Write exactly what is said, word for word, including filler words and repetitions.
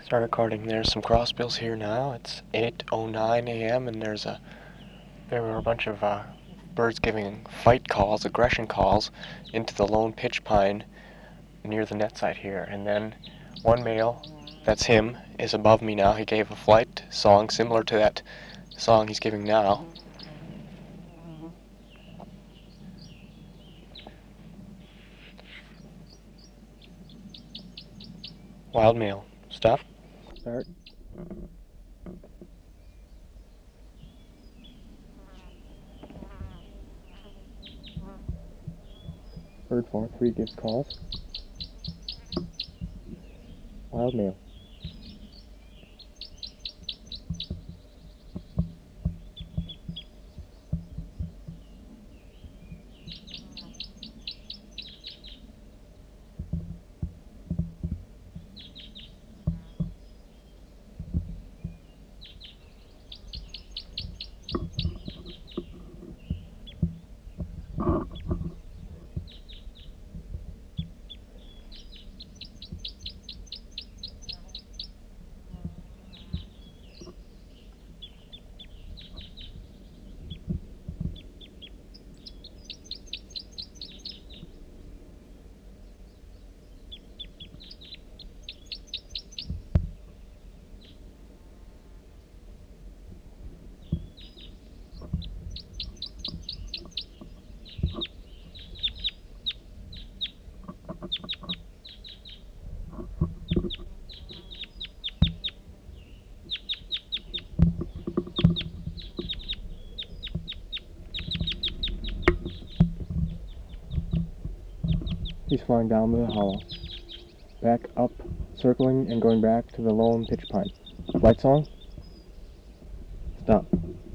Start recording. There's some crossbills here now. It's eight oh nine a m and there's a there were a bunch of uh, birds giving fight calls, aggression calls, into the lone pitch pine near the net site here. And then one male, that's him, is above me now. He gave a flight song similar to that song he's giving now. Wild male. Stop. Start. Bird four three gives calls. Wild male. He's flying down the hollow. Back up, circling and going back to the lone pitch pine. Flight song. Stop.